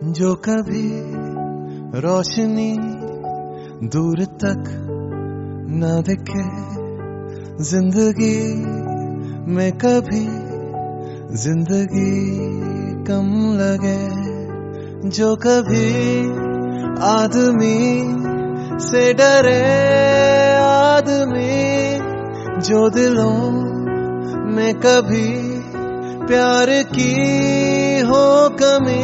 जो कभी रोशनी दूर तक न दिखे, जिंदगी में कभी जिंदगी कम लगे। जो कभी आदमी से डरे आदमी, जो दिलों में कभी प्यार की हो कमी,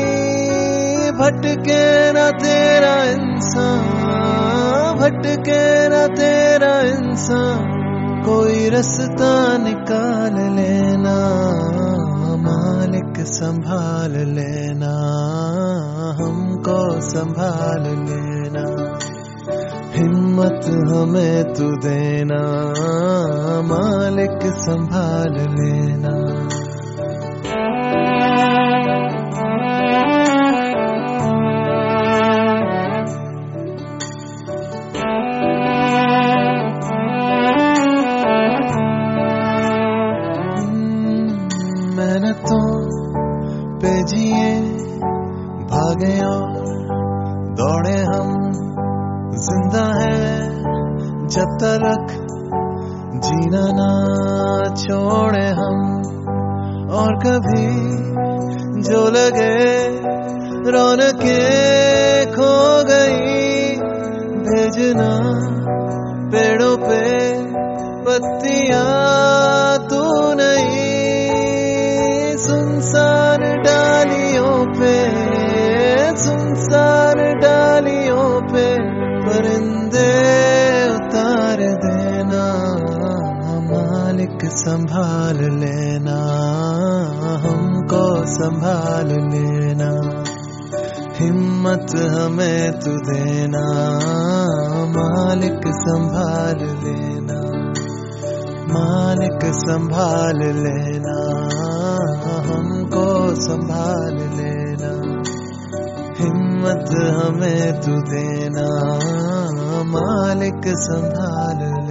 भटके न तेरा इंसान, भटके न तेरा इंसान, कोई रास्ता निकाल लेना, मालिक संभाल लेना, हमको संभाल लेना। हिम्मत हमें तू देना, मालिक संभाल लेना। मेहनतों पे जिए भागे और दौड़े हम, जिंदा है जब तक जीना ना छोड़े हम। और कभी जो लगे रौनकें खो गई, भेजना पेड़ों पे पत्तियां तू नहीं, सुनसान डालियों पे, सुनसान डालियों पे परिंदे उतार देना, मालिक संभाल लेना, हमको संभाल लेना। हिम्मत हमें तू देना, मालिक संभाल लेना, मालिक संभाल लेना, हमको संभाल लेना। हिम्मत हमें तू देना, मालिक संभाल